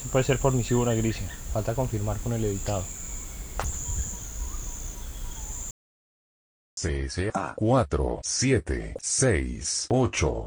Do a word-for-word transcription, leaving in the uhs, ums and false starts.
Puede ser permisivo una grisia. Falta confirmar con el editado. C S A cuatro siete seis ocho